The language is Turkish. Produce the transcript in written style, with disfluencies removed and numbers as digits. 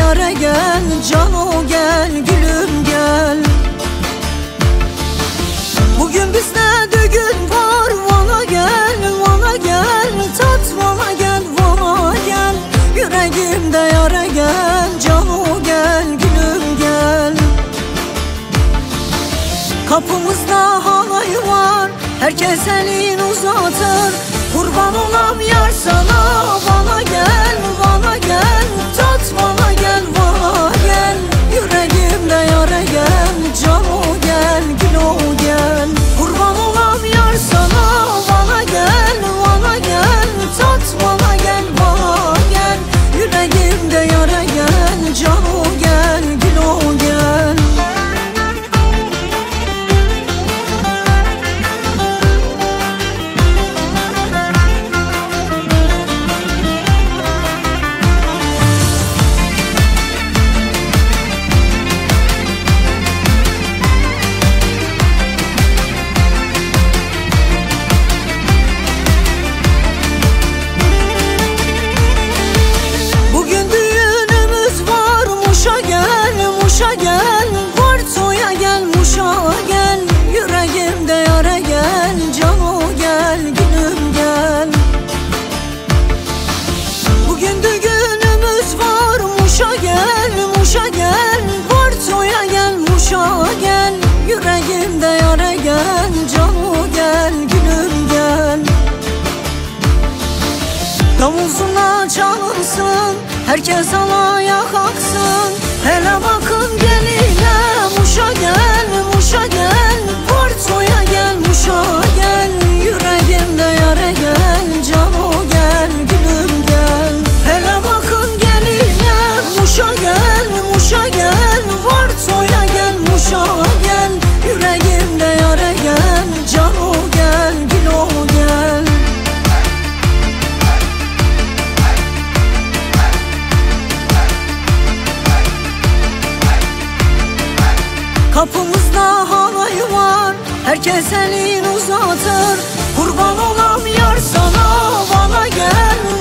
yare gel, cano gel, gülüm gel. Bugün bizde düğün var, Van'a gel, Van'a gel. Tat Van'a gel, Van'a gel. Yüreğimde yare gel, cano gel, gülüm gel. Kapımızda halay var, herkes elini uzatır. Kurban olam yar sana, Van'a gel, Van'a gel. Tat Van'a gel, Van'a gel. Yüreğimde yare gel, cano gel, gülo gel. Kurban olam yar sana, Van'a gel, Van'a gel. Tat Van'a gel, Van'a gel. Yüreğimde yare gel, cano gel, gülo gel. Muş'a gel, Varto'ya gel, Muş'a gel. Yüreğimde yare gel, cano gel, gülüm gel. Bugün düğünümüz var, Muş'a gel, Muş'a gel. Varto'ya gel, Muş'a gel. Yüreğimde yare gel, cano gel, gülüm gel. Davul zurna çalınsın, herkes alaya kalksın. Hele bakın geline, Muş'a gel, Muş'a gel. Varto'ya gel, Muş'a gel. Yüreğimde yare gel, cano gel, gülüm gel. Hele bakın geline, Muş'a gel, Muş'a gel. Varto'ya gel, Muş'a gel. Yüreğimde yare gel, cano gel, gülo gel. Kapımızda halay var, herkes elini uzatır. Kurban olam yar sana, Van'a gel,